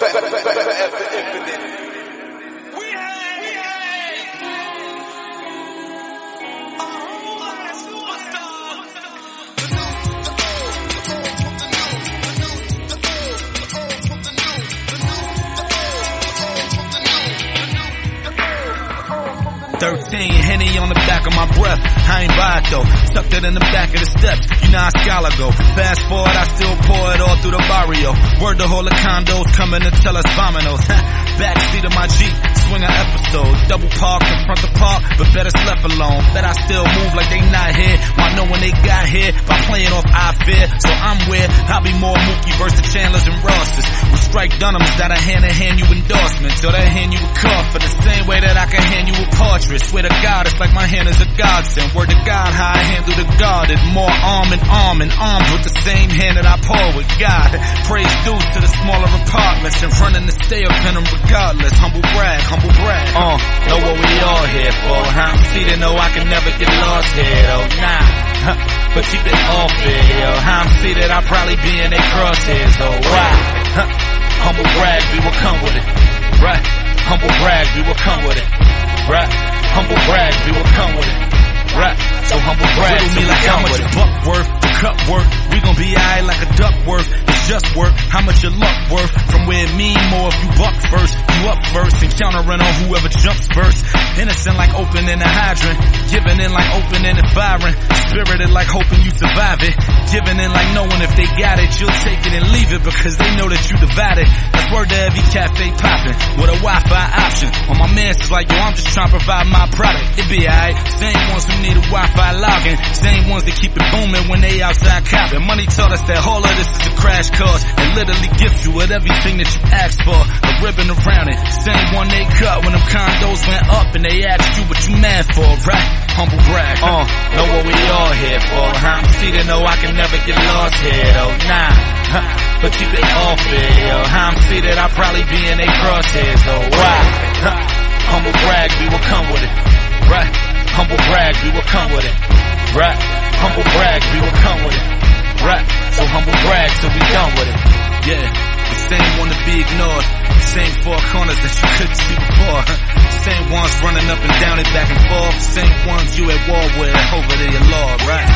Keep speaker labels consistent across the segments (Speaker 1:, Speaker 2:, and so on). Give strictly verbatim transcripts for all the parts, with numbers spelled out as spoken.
Speaker 1: Thirteen, Henny on the back of my breath. I ain't buy it though. Tucked it in the back of the steps. You know how scholar go. Fast forward, I still pour it all through the barrio. Word to hold the condos coming to tell us vamonos. Backseat of my Jeep, swing an episode. Double park in front the park, but better slept alone. Bet I still move like they not here. Why know when they got here? By playing off I fear. So I'm where I'll be more Mookie versus the Chandlers and Rosses. We strike Dunhams that I hand to hand you endorsements. Or they hand you a car for the same way that I can hand you a portrait. Swear to God, it's like my hand is a godsend. Word to God, how I handle the guarded. More arm in arm and armed with the same hand that I pour with God. Praise due to the smaller apartments and running to stay up in them regardless. Humble brag, humble brag. Uh, know what we all here for, huh? See to know I can never get lost here, though. Nah, huh, but keep it off here, yo. How I'm see that I'll probably be in their crosshairs, though. Right, huh? Humble brag, we will come with it. Right, humble brag, we will come with it. Right, humble brag, we will come with it. Right, so humble brag, so me like how much a buck worth, the cup worth. We gon' be aight like a duck worth. It's just work, how much your luck worth. From where it mean more if you buck first, you up first and countering on whoever jumps first. Innocent like opening a hydrant, giving in like opening and firing. Spirited like hoping you survive it, giving in like knowing if they got it, you'll take it and leave it because they know that you divided. That's word to every cafe popping with a Wi-Fi option. On my mans is like, yo, I'm just trying to provide my product. It be aight. Same ones who need a Wi-Fi login, same ones that keep it booming when they outside copping. Money taught us that all of this is a crash course and literally gift you with everything that you asked for. A ribbon around it, same one they cut when them condos went up and they asked you what you mad for, right? Humble brag, uh, know what we all here for, huh? See to know I can never get lost here, though, nah, huh, but keep it off here, yo. How I'm see that I'll probably be in they crosshairs, though, why? Huh, humble brag, we will come with it, right? Humble brag, we will come with it, right? Humble brag, we will come with it, right? So humble brag till we done with it, yeah. The same one to be ignored, the same four corners that you couldn't see before. The same ones running up and down and back and forth, the same ones you at war with over to your Lord, right?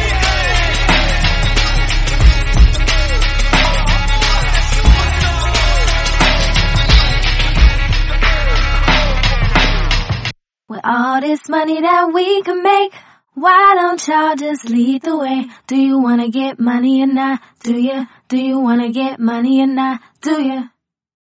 Speaker 2: With all this money that we can make, why don't y'all just lead the way? Do you wanna get money or not? Do you? Do you wanna get money or not? Do you?